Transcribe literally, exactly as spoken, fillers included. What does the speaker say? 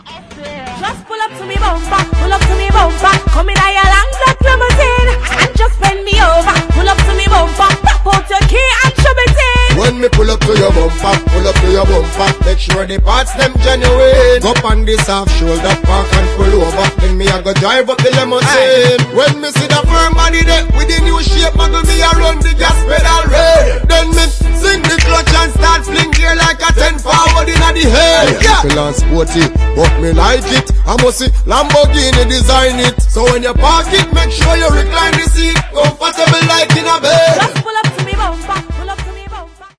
Just pull up to me bumper, pull up to me bumper. Come in a your long black limousine and just bend me over. Pull up to me bumper, pop out your key and shove it in. When me pull up to your bumper, pull up to your bumper, make sure the parts them genuine. Up on this half shoulder, park and pull over. Then me a go drive up the limousine. When me see the firm body there with the new shape, muggle me a run the gas pedal red. Then me sing the clutch and start fling gear like a ten forward in the head. Yeah, yeah. And sporty, but me like it. I must see Lamborghini design it. So when you park it, make sure you recline the seat, comfortable like in a bed. Just pull up to me bumper.